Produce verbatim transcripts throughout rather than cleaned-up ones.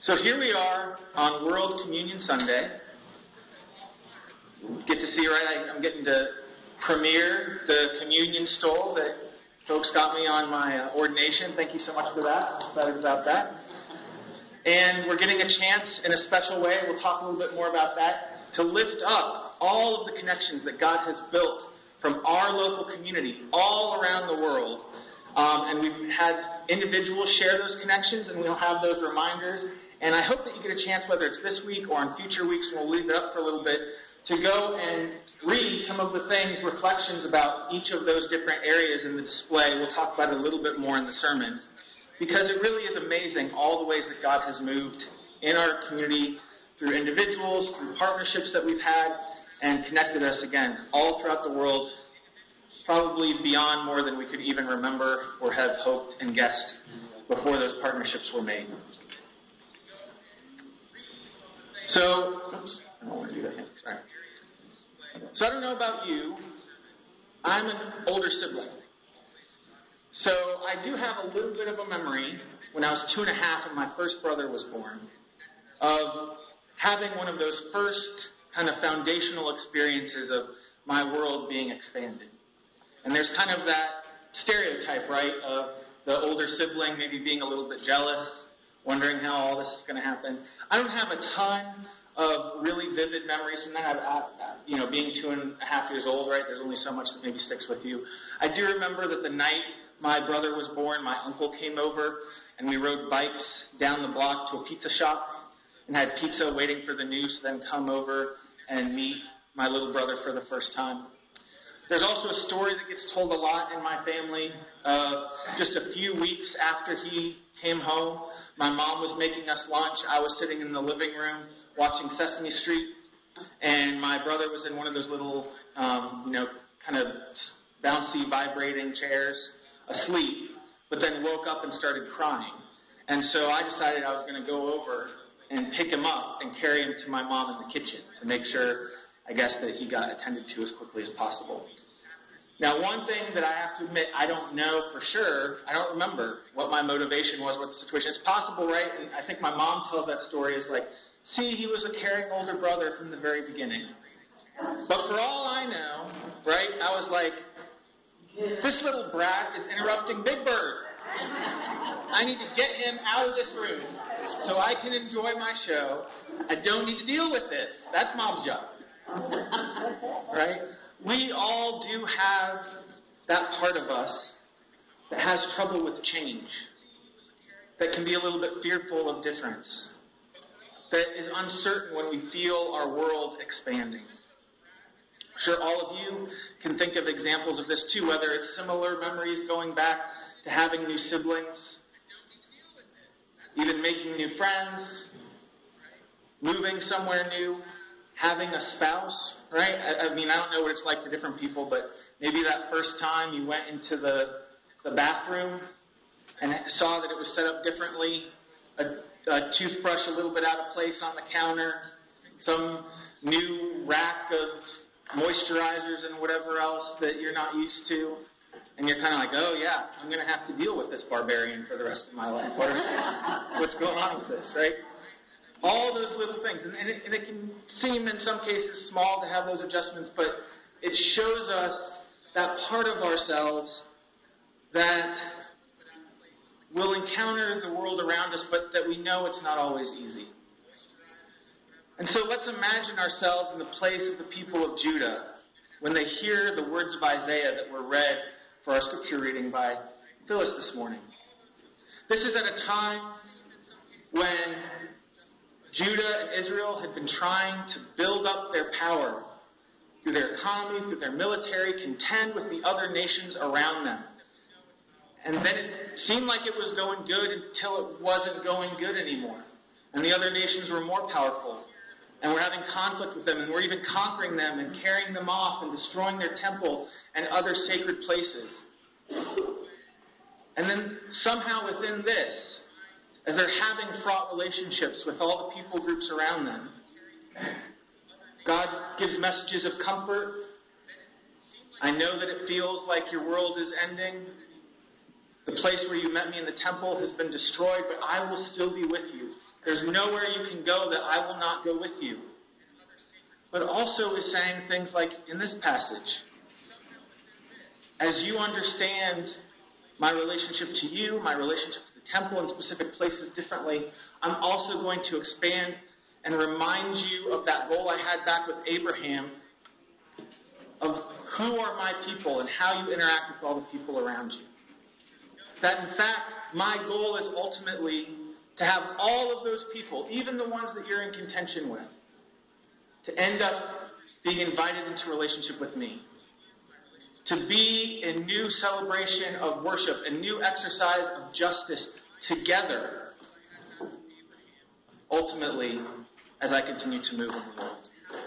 So here we are on World Communion Sunday. Get to see, right, I, I'm getting to premiere the communion stole that folks got me on my uh, ordination. Thank you so much for that. I'm excited about that. And we're getting a chance in a special way, we'll talk a little bit more about that, to lift up all of the connections that God has built from our local community all around the world. Um, and we've had individuals share those connections, and we'll have those reminders. And I hope that you get a chance, whether it's this week or in future weeks, and we'll leave it up for a little bit, to go and read some of the things, reflections about each of those different areas in the display. We'll talk about it a little bit more in the sermon, because it really is amazing all the ways that God has moved in our community through individuals, through partnerships that we've had, and connected us, again, all throughout the world, probably beyond more than we could even remember or have hoped and guessed before those partnerships were made. So, oops, I don't want to do that. Sorry. So I don't know about you. I'm an older sibling. So I do have a little bit of a memory when I was two and a half and my first brother was born of having one of those first kind of foundational experiences of my world being expanded. And there's kind of that stereotype, right, of the older sibling maybe being a little bit jealous, wondering how all this is going to happen. I don't have a ton of really vivid memories from that. I, you know, being two and a half years old, right, there's only so much that maybe sticks with you. I do remember that the night my brother was born, my uncle came over, and we rode bikes down the block to a pizza shop and had pizza waiting for the news to then come over and meet my little brother for the first time. There's also a story that gets told a lot in my family. Uh, just a few weeks after he came home, my mom was making us lunch. I was sitting in the living room watching Sesame Street, and my brother was in one of those little, um, you know, kind of bouncy, vibrating chairs, asleep, but then woke up and started crying. And so I decided I was going to go over and pick him up and carry him to my mom in the kitchen to make sure, I guess, that he got attended to as quickly as possible. Now, one thing that I have to admit, I don't know for sure, I don't remember what my motivation was with the situation. It's possible, right? And I think my mom tells that story as like, see, he was a caring older brother from the very beginning. But for all I know, right, I was like, this little brat is interrupting Big Bird. I need to get him out of this room so I can enjoy my show. I don't need to deal with this. That's mom's job. Right? We all do have that part of us that has trouble with change, that can be a little bit fearful of difference, that is uncertain when we feel our world expanding. I'm sure all of you can think of examples of this too, whether it's similar memories going back to having new siblings, even making new friends, moving somewhere new, having a spouse, right? I, I mean, I don't know what it's like for different people, but maybe that first time you went into the, the bathroom and saw that it was set up differently, a, a toothbrush a little bit out of place on the counter, some new rack of moisturizers and whatever else that you're not used to, and you're kind of like, oh yeah, I'm going to have to deal with this barbarian for the rest of my life. What are, what's going on with this, right? All those little things. And, and, it, and it can seem in some cases small to have those adjustments, but it shows us that part of ourselves that will encounter the world around us, but that we know it's not always easy. And so let's imagine ourselves in the place of the people of Judah when they hear the words of Isaiah that were read for our scripture reading by Phyllis this morning. This is at a time when Judah and Israel had been trying to build up their power through their economy, through their military, contend with the other nations around them. And then it seemed like it was going good until it wasn't going good anymore. And the other nations were more powerful. And we're having conflict with them, and we're even conquering them and carrying them off and destroying their temple and other sacred places. And then somehow within this, as they're having fraught relationships with all the people groups around them, God gives messages of comfort. I know that it feels like your world is ending. The place where you met me in the temple has been destroyed, but I will still be with you. There's nowhere you can go that I will not go with you. But also is saying things like in this passage, as you understand my relationship to you, my relationship to the temple and specific places differently, I'm also going to expand and remind you of that goal I had back with Abraham of who are my people and how you interact with all the people around you. That in fact, my goal is ultimately to have all of those people, even the ones that you're in contention with, to end up being invited into relationship with me. To be a new celebration of worship, a new exercise of justice together, ultimately, as I continue to move in the world.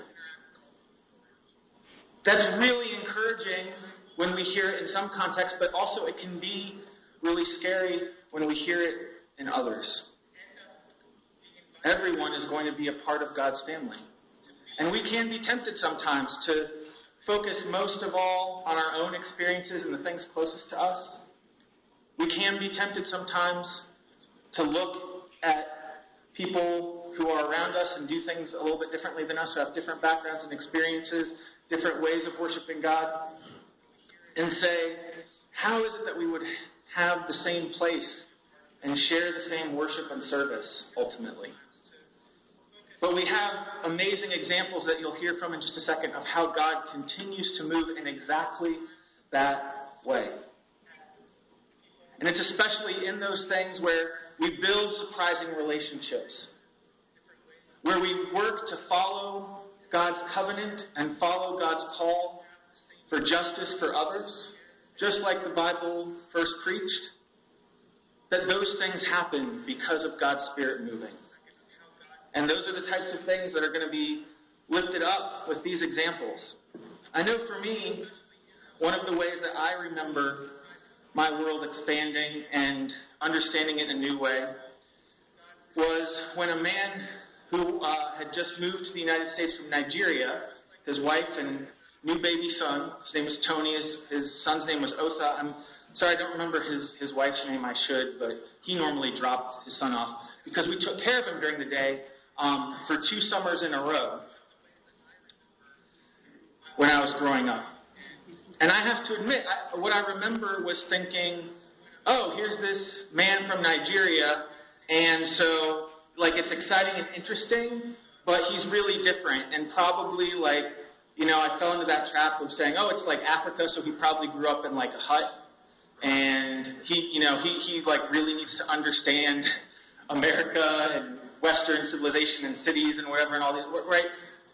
That's really encouraging when we hear it in some contexts, but also it can be really scary when we hear it in others. Everyone is going to be a part of God's family. And we can be tempted sometimes to focus most of all on our own experiences and the things closest to us. We can be tempted sometimes to look at people who are around us and do things a little bit differently than us, who have different backgrounds and experiences, different ways of worshiping God, and say, how is it that we would have the same place and share the same worship and service ultimately? But we have amazing examples that you'll hear from in just a second of how God continues to move in exactly that way. And it's especially in those things where we build surprising relationships, where we work to follow God's covenant and follow God's call for justice for others, just like the Bible first preached, that those things happen because of God's Spirit moving. And those are the types of things that are going to be lifted up with these examples. I know for me, one of the ways that I remember my world expanding and understanding it in a new way was when a man who uh, had just moved to the United States from Nigeria, his wife and new baby son, his name was Tony, his, his son's name was Osa. I'm sorry, I don't remember his, his wife's name, I should, but he normally dropped his son off because we took care of him during the day um, for two summers in a row when I was growing up. And I have to admit, I, what I remember was thinking, oh, here's this man from Nigeria, and so, like, it's exciting and interesting, but he's really different, and probably, like, you know, I fell into that trap of saying, oh, it's like Africa, so he probably grew up in, like, a hut, and he, you know, he, he like, really needs to understand America and Western civilization and cities and whatever and all these, right?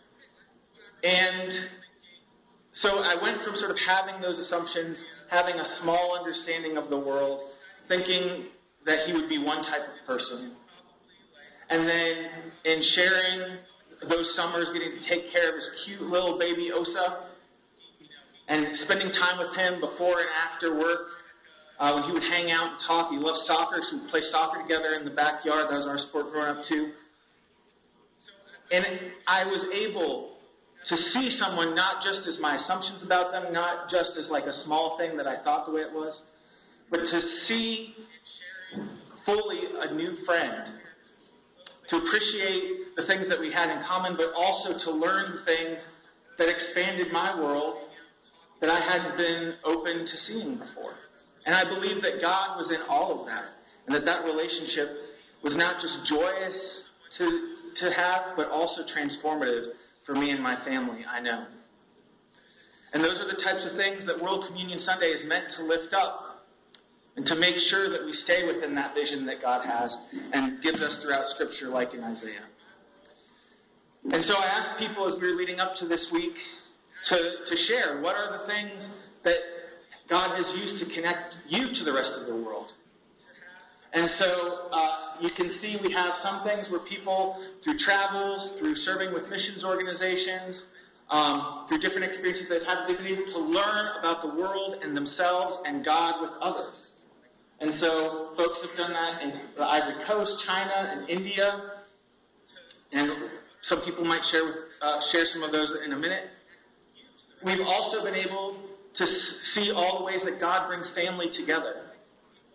And so I went from sort of having those assumptions, having a small understanding of the world, thinking that he would be one type of person. And then in sharing those summers, getting to take care of his cute little baby Osa, and spending time with him before and after work, uh, when he would hang out and talk. He loved soccer, so we'd play soccer together in the backyard. That was our sport growing up too. And I was able to see someone not just as my assumptions about them, not just as like a small thing that I thought the way it was, but to see fully a new friend, to appreciate the things that we had in common, but also to learn things that expanded my world that I hadn't been open to seeing before. And I believe that God was in all of that, and that that relationship was not just joyous to, to have, but also transformative for me and my family, I know. And those are the types of things that World Communion Sunday is meant to lift up and to make sure that we stay within that vision that God has and gives us throughout Scripture, like in Isaiah. And so I asked people as we were leading up to this week to, to share what are the things that God has used to connect you to the rest of the world. And so uh, you can see we have some things where people, through travels, through serving with missions organizations, um, through different experiences they've had, they've been able to learn about the world and themselves and God with others. And so folks have done that in the Ivory Coast, China, and India. And some people might share with, uh, share some of those in a minute. We've also been able to see all the ways that God brings family together.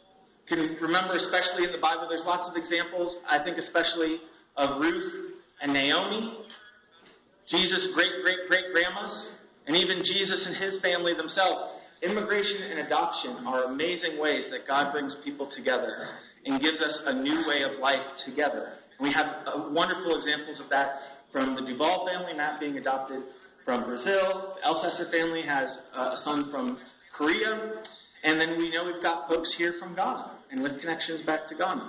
can remember, especially in the Bible, there's lots of examples, I think especially of Ruth and Naomi, Jesus' great-great-great-grandmas, and even Jesus and his family themselves. Immigration and adoption are amazing ways that God brings people together and gives us a new way of life together. And we have uh, wonderful examples of that from the Duval family, Matt being adopted from Brazil. The Elsesser family has uh, a son from Korea. And then we know we've got folks here from Ghana and with connections back to Ghana.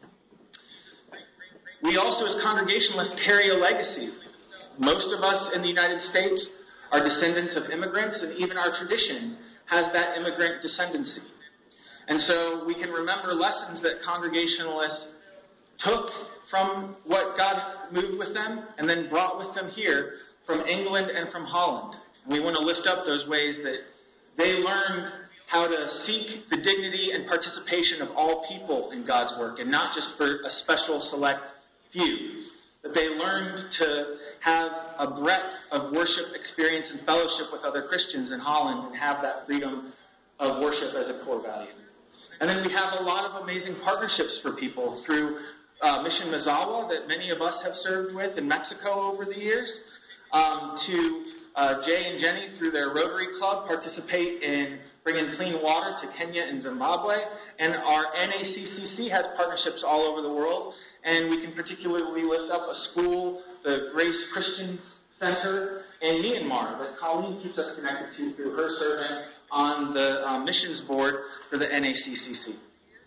We also, as Congregationalists, carry a legacy. Most of us in the United States are descendants of immigrants, and even our tradition has that immigrant descendancy. And so we can remember lessons that Congregationalists took from what God moved with them and then brought with them here from England and from Holland. And we want to lift up those ways that they learned how to seek the dignity and participation of all people in God's work, and not just for a special select few. That they learned to have a breadth of worship experience and fellowship with other Christians in Holland and have that freedom of worship as a core value. And then we have a lot of amazing partnerships for people through uh, Mission Mazawa that many of us have served with in Mexico over the years, um, to uh, Jay and Jenny through their Rotary Club participate in bringing clean water to Kenya and Zimbabwe. And our N A C C C has partnerships all over the world. And we can particularly lift up a school, the Grace Christian Center in Myanmar, that Colleen keeps us connected to through her serving on the um, missions board for the N A C C C.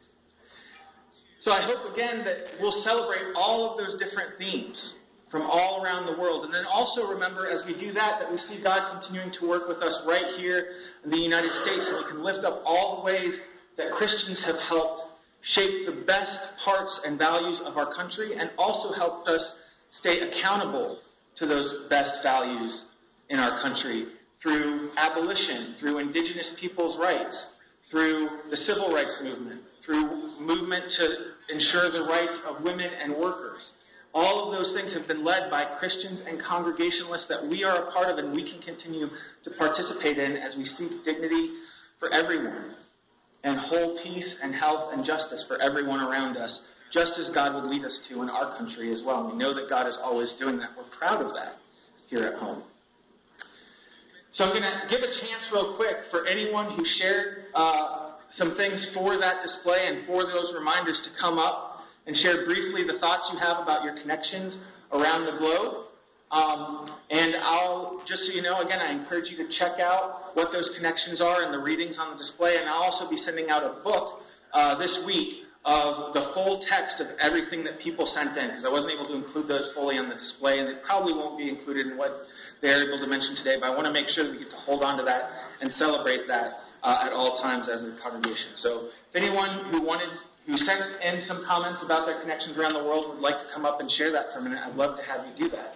So I hope, again, that we'll celebrate all of those different themes from all around the world. And then also remember, as we do that, that we see God continuing to work with us right here in the United States, and we can lift up all the ways that Christians have helped shape the best parts and values of our country, and also helped us stay accountable to those best values in our country through abolition, through indigenous people's rights, through the civil rights movement, through movement to ensure the rights of women and workers. All of those things have been led by Christians and Congregationalists that we are a part of and we can continue to participate in as we seek dignity for everyone, and whole peace and health and justice for everyone around us, just as God would lead us to in our country as well. And we know that God is always doing that. We're proud of that here at home. So I'm going to give a chance real quick for anyone who shared uh, some things for that display and for those reminders to come up and share briefly the thoughts you have about your connections around the globe. Um, and I'll, just so you know, again, I encourage you to check out what those connections are and the readings on the display. And I'll also be sending out a book uh, this week of the full text of everything that people sent in, because I wasn't able to include those fully on the display, and it probably won't be included in what they're able to mention today. But I want to make sure that we get to hold on to that and celebrate that uh, at all times as a congregation. So if anyone who wanted, who sent in some comments about their connections around the world would like to come up and share that for a minute, I'd love to have you do that.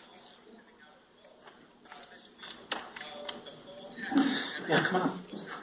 Yeah, come on.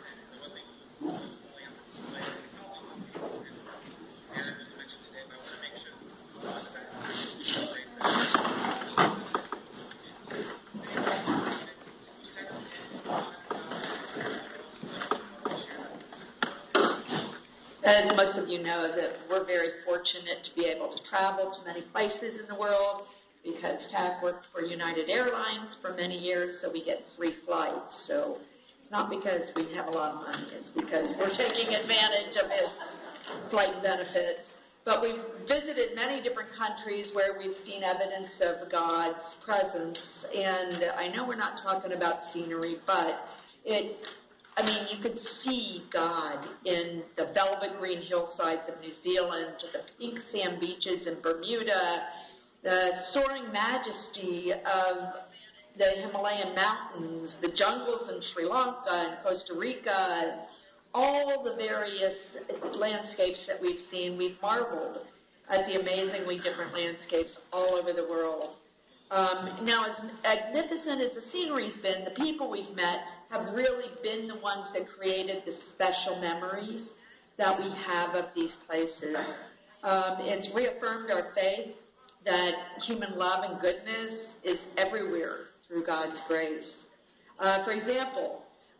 As most of you know, that we're very fortunate to be able to travel to many places in the world, because Tack worked for United Airlines for many years, so we get free flights. So it's not because we have a lot of money, it's because we're taking advantage of his flight benefits. But we've visited many different countries where we've seen evidence of God's presence. And I know we're not talking about scenery, but it, I mean, you could see God in the velvet green hillsides of New Zealand, the pink sand beaches in Bermuda, the soaring majesty of the Himalayan mountains, the jungles in Sri Lanka and Costa Rica, all the various landscapes that we've seen. We've marveled at the amazingly different landscapes all over the world. Um, now, as magnificent as the scenery's been, the people we've met have really been the ones that created the special memories that we have of these places. Um, it's reaffirmed our faith that human love and goodness is everywhere through God's grace. Uh, for example,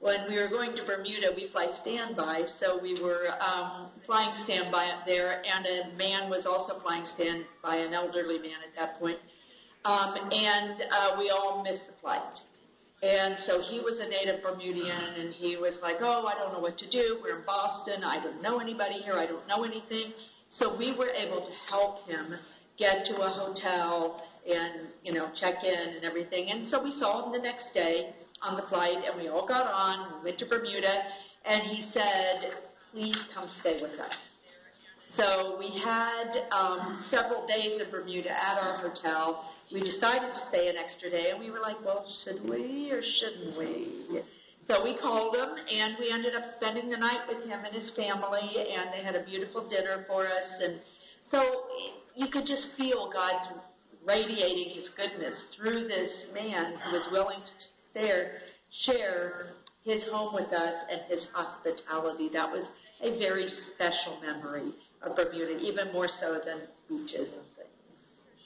when we were going to Bermuda, we fly standby, so we were um, flying standby up there, and a man was also flying standby, an elderly man at that point, um, and uh, we all missed the flight. And so he was a native Bermudian, and he was like, oh, I don't know what to do. We're in Boston. I don't know anybody here. I don't know anything. So we were able to help him get to a hotel and, you know, check in and everything. And so we saw him the next day on the flight, and we all got on, we went to Bermuda, and he said, please come stay with us. So we had um, several days in Bermuda at our hotel. We decided to stay an extra day, and we were like, well, should we or shouldn't we? So we called him, and we ended up spending the night with him and his family, and they had a beautiful dinner for us. And so you could just feel God's radiating his goodness through this man who was willing to there share his home with us and his hospitality. That was a very special memory of Bermuda, even more so than beaches and things.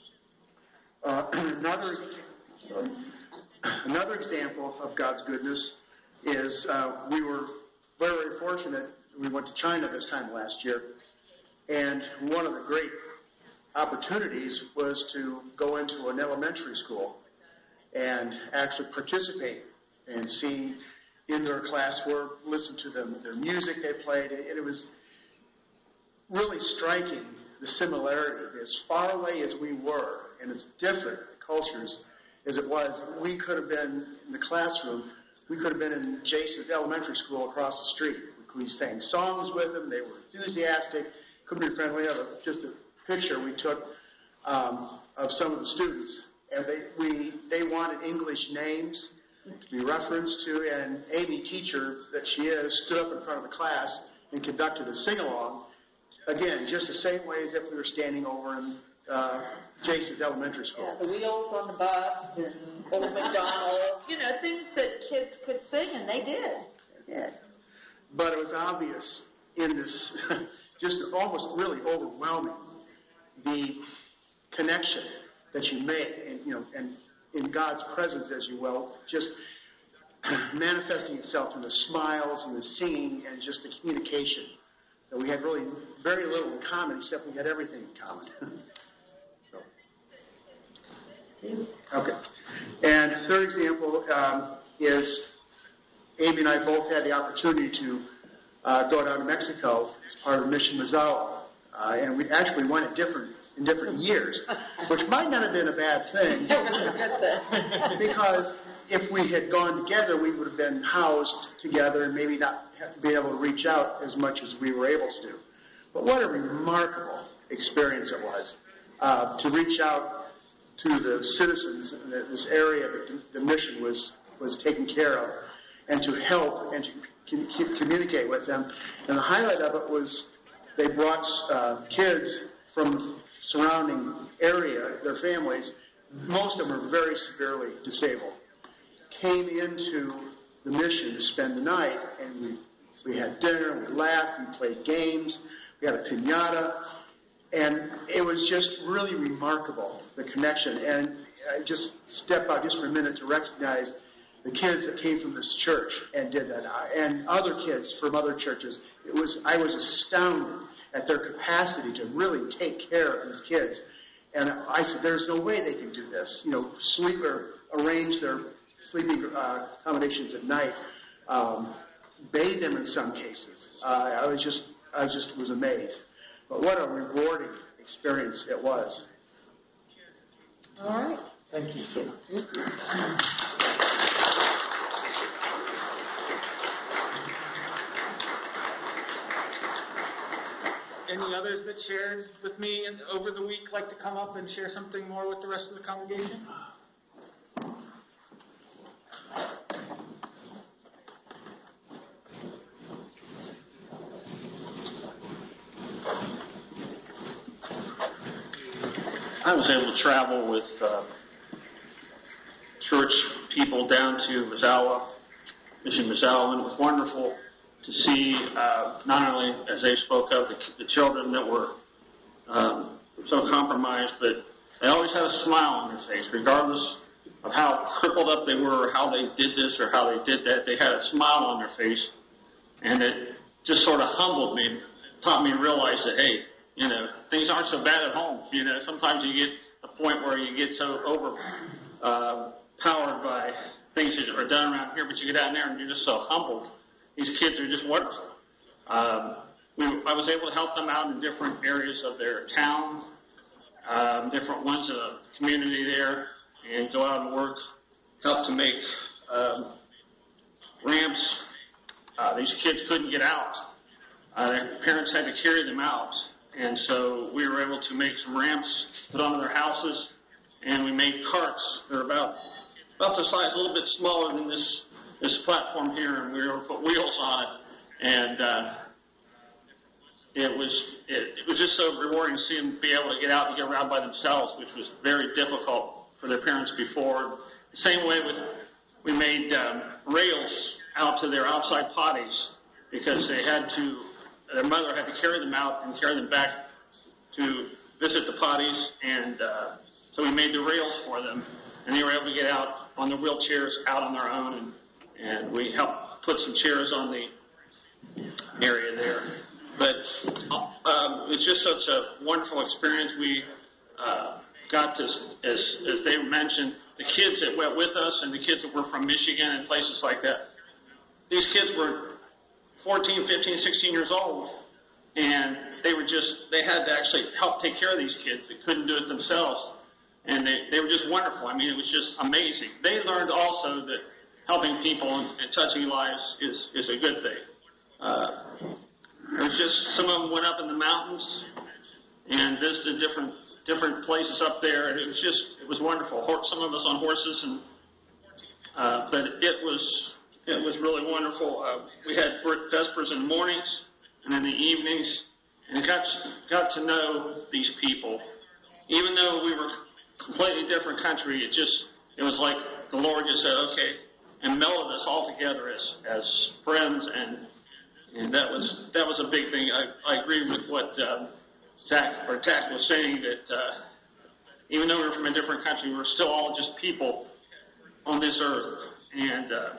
Uh, another, another example of God's goodness is uh, we were very fortunate. We went to China this time last year, and one of the great opportunities was to go into an elementary school and actually participate and see in their classwork, listen to them, their music they played. And it was really striking, the similarity. As far away as we were, and as different cultures as it was, we could have been in the classroom, we could have been in Jason's elementary school across the street. We sang songs with them. They were enthusiastic, couldn't be friendly. We have a, just a picture we took um, of some of the students. And they, we, they wanted English names to be referenced to, and Amy, teacher that she is, stood up in front of the class and conducted a sing-along. Again, just the same way as if we were standing over in uh, Jason's elementary school. Yeah, the wheels on the bus and Old MacDonald, you know, things that kids could sing, and they did. They did. But it was obvious in this, just almost really overwhelming, the connection that you make, and you know, and in God's presence, as you will, just manifesting itself in the smiles and the singing and just the communication. That we had really very little in common, except we had everything in common. So. Okay. And third example um, is Amy and I both had the opportunity to uh, go down to Mexico as part of Mission Mazahua, uh, and we actually went at different in different years, which might not have been a bad thing, because if we had gone together, we would have been housed together and maybe not be able to reach out as much as we were able to do. But what a remarkable experience it was uh, to reach out to the citizens in this area that the mission was, was taking care of, and to help and to communicate with them. And the highlight of it was they brought uh, kids from the surrounding area, their families. Most of them are very severely disabled. Came into the mission to spend the night, and we we had dinner, we laughed, we played games, we had a piñata, and it was just really remarkable, the connection. And I just step out just for a minute to recognize the kids that came from this church and did that, and other kids from other churches. It was I was astounded at their capacity to really take care of these kids. And I said, there's no way they can do this. You know, sleep or arrange their sleeping uh, accommodations at night, um, bathe them in some cases. Uh, I was just, I just was amazed. But what a rewarding experience it was. All right. Thank you so much. Any others that shared with me over the week like to come up and share something more with the rest of the congregation? I was able to travel with uh, church people down to Mazahua, Mission Mazahua, and it was wonderful to see uh, not only, as they spoke of, the, the children that were um, so compromised, but they always had a smile on their face, regardless of how crippled up they were, or how they did this or how they did that. They had a smile on their face, and it just sort of humbled me, taught me to realize that, hey, you know, things aren't so bad at home. You know, sometimes you get a point where you get so over uh, powered by things that are done around here, but you get out there and you're just so humbled. These kids are just wonderful. Um, we, I was able to help them out in different areas of their town, um, different ones of the community there, and go out and work, help to make um, ramps. Uh, these kids couldn't get out. Uh, their parents had to carry them out. And so we were able to make some ramps, put onto their houses, and we made carts. They're about about the size, a little bit smaller than this this platform here, and we were able to put wheels on it. And uh, it was it, it was just so rewarding to see them be able to get out and get around by themselves, which was very difficult for their parents before. The same way with we made um, rails out to their outside potties because they had to. Their mother had to carry them out and carry them back to visit the potties, and uh, so we made the rails for them, and they were able to get out on their wheelchairs out on their own, and, and we helped put some chairs on the area there. But um, it's just such a wonderful experience. We uh, got to, as, as they mentioned, the kids that went with us and the kids that were from Michigan and places like that, these kids were fourteen, fifteen, sixteen years old, and they were just, they had to actually help take care of these kids. They couldn't do it themselves, and they, they were just wonderful. I mean, it was just amazing. They learned also that helping people and, and touching lives is, is a good thing. Uh, it was just, some of them went up in the mountains and visited different different places up there, and it was just, it was wonderful. Some of us on horses, and uh, but it was, It was really wonderful. Uh, we had vespers in the mornings and in the evenings, and got got to know these people. Even though we were completely different country, it just it was like the Lord just said, okay, and melded us all together as as friends, and and that was that was a big thing. I, I agree with what uh, Zach or Tack was saying, that uh, even though we were from a different country, we were still all just people on this earth, and. Uh,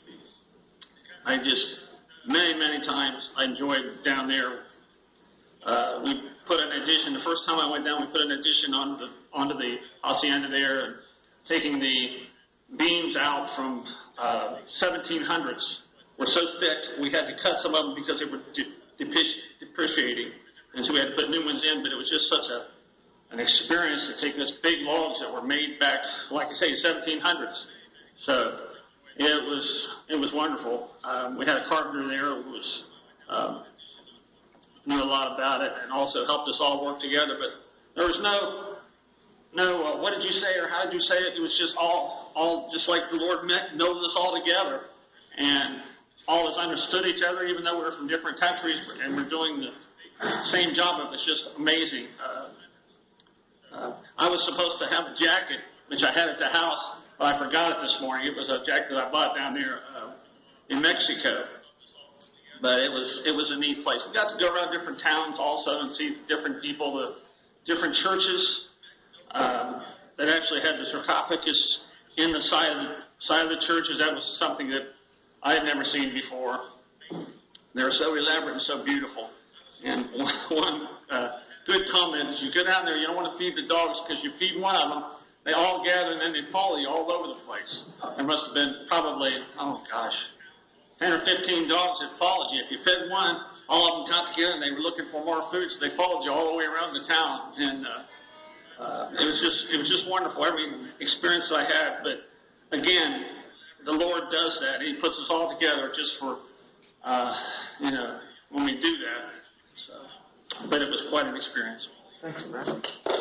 I just, many, many times, I enjoyed down there. Uh, we put an addition, the first time I went down, we put an addition onto the, onto the hacienda there, and taking the beams out from uh, seventeen hundreds were so thick, we had to cut some of them because they were de- depic- depreciating, and so we had to put new ones in, but it was just such a an experience to take those big logs that were made back, like I say, seventeen hundreds. So It was it was wonderful. Um, we had a carpenter there who was um, knew a lot about it and also helped us all work together. But there was no no uh, what did you say or how did you say it? It was just all all just like the Lord met, knows us all together, and all of us understood each other, even though we were from different countries and we're doing the same job. It was just amazing. Uh, uh, I was supposed to have a jacket, which I had at the house. Well, I forgot it this morning. It was a jacket that I bought down there uh, in Mexico. But it was it was a neat place. We got to go around different towns also and see different people, the different churches um, that actually had the sarcophagus in the side of the side of the churches. That was something that I had never seen before. They were so elaborate and so beautiful. And one, one uh, good comment is, you go down there, you don't want to feed the dogs because you feed one of them, they all gather, and then they follow you all over the place. There must have been probably, oh gosh, ten or fifteen dogs that followed you. If you fed one, all of them got together, and they were looking for more food, so they followed you all the way around the town. And uh, uh, it was just it was just wonderful, every experience I had. But again, the Lord does that. He puts us all together just for, uh, you know, when we do that. So, but it was quite an experience. Thanks, Brad.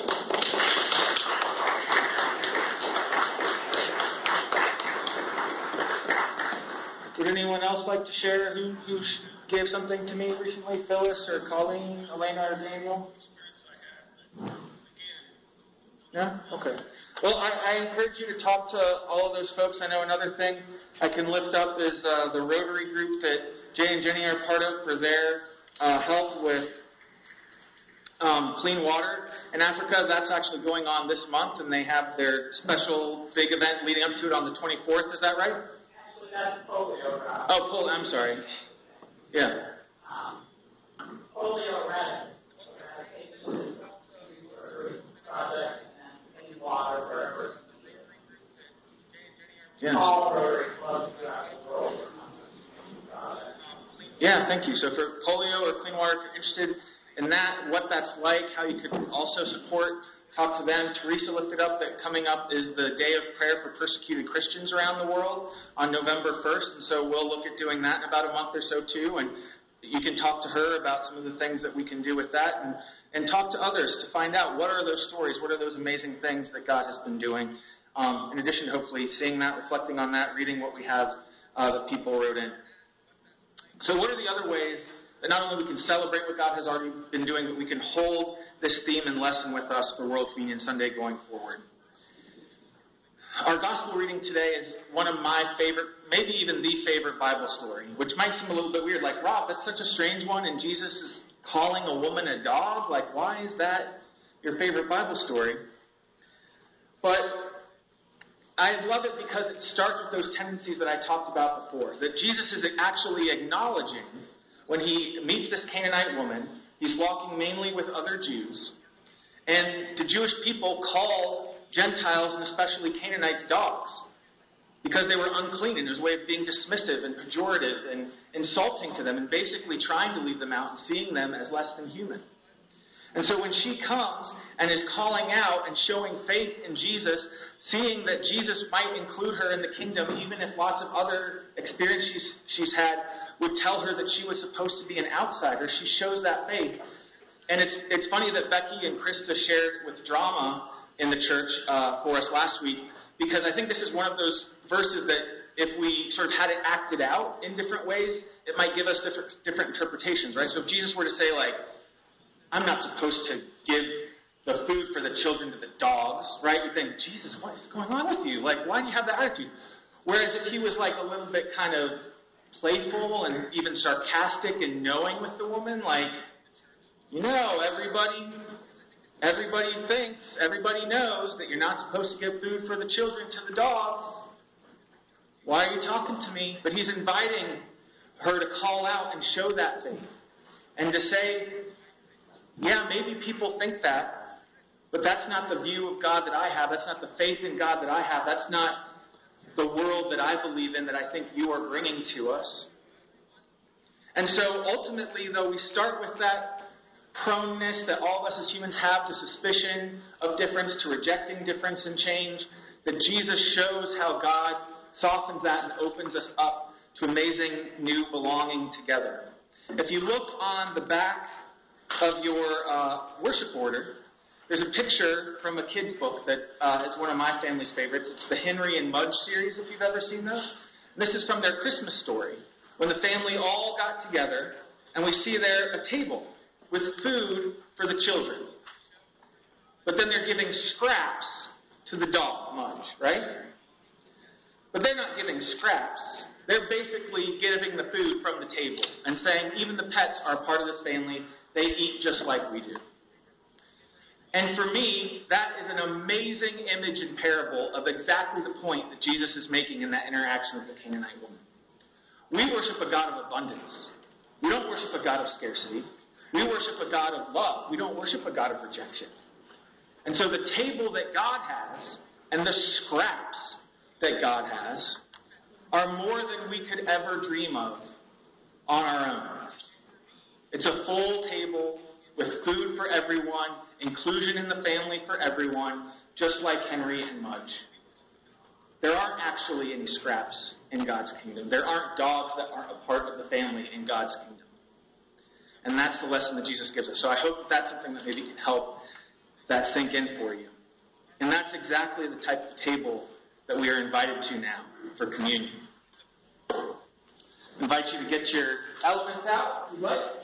Would anyone else like to share who, who gave something to me recently? Phyllis or Colleen, Elena or Daniel? Yeah? Okay. Well, I, I encourage you to talk to all of those folks. I know another thing I can lift up is uh, the Rotary group that Jay and Jenny are part of for their uh, help with um, clean water in Africa. That's actually going on this month, and they have their special big event leading up to it on the twenty-fourth. Is that right? Actually, that's polio. Right? Oh, polio. I'm sorry. Yeah. Um, polio eradication is a project and clean water wherever. Yes. All Rotary clubs throughout the world. Yeah, thank you. So for polio or clean water, if you're interested in that, what that's like, how you could also support, talk to them. Teresa looked it up that coming up is the Day of Prayer for Persecuted Christians around the world on November first. And so we'll look at doing that in about a month or so too. And you can talk to her about some of the things that we can do with that, and, and talk to others to find out what are those stories, what are those amazing things that God has been doing. Um, in addition, hopefully, seeing that, reflecting on that, reading what we have uh, that people wrote in. So what are the other ways that not only we can celebrate what God has already been doing, but we can hold this theme and lesson with us for World Communion Sunday going forward? Our gospel reading today is one of my favorite, maybe even the favorite Bible story, which might seem a little bit weird. Like, Rob, that's such a strange one, and Jesus is calling a woman a dog? Like, why is that your favorite Bible story? But I love it because it starts with those tendencies that I talked about before. That Jesus is actually acknowledging when he meets this Canaanite woman, he's walking mainly with other Jews, and the Jewish people call Gentiles and especially Canaanites dogs because they were unclean, and it was a way of being dismissive and pejorative and insulting to them and basically trying to leave them out and seeing them as less than human. And so when she comes and is calling out and showing faith in Jesus, seeing that Jesus might include her in the kingdom, even if lots of other experience she's, she's had would tell her that she was supposed to be an outsider, she shows that faith. And it's it's funny that Becky and Krista shared with drama in the church uh, for us last week, because I think this is one of those verses that if we sort of had it acted out in different ways, it might give us different, different interpretations, right? So if Jesus were to say, like, I'm not supposed to give the food for the children to the dogs, right? You think, Jesus, what is going on with you? Like, why do you have that attitude? Whereas if he was like a little bit kind of playful and even sarcastic and knowing with the woman, like, you know, everybody, everybody thinks, everybody knows that you're not supposed to give food for the children to the dogs. Why are you talking to me? But he's inviting her to call out and show that faith and to say, yeah, maybe people think that, but that's not the view of God that I have. That's not the faith in God that I have. That's not the world that I believe in that I think you are bringing to us. And so ultimately, though, we start with that proneness that all of us as humans have to suspicion of difference, to rejecting difference and change, that Jesus shows how God softens that and opens us up to amazing new belonging together. If you look on the back of your uh, worship order, there's a picture from a kid's book that uh, is one of my family's favorites. It's the Henry and Mudge series, if you've ever seen those. This is from their Christmas story, when the family all got together, and we see there a table with food for the children. But then they're giving scraps to the dog, Mudge, right? But they're not giving scraps. They're basically giving the food from the table and saying, even the pets are part of this family. They eat just like we do. And for me, that is an amazing image and parable of exactly the point that Jesus is making in that interaction with the Canaanite woman. We worship a God of abundance. We don't worship a God of scarcity. We worship a God of love. We don't worship a God of rejection. And so the table that God has and the scraps that God has are more than we could ever dream of on our own. It's a full table with food for everyone, inclusion in the family for everyone, just like Henry and Mudge. There aren't actually any scraps in God's kingdom. There aren't dogs that aren't a part of the family in God's kingdom. And that's the lesson that Jesus gives us. So I hope that that's something that maybe can help that sink in for you. And that's exactly the type of table that we are invited to now for communion. I invite you to get your elements out, if you like.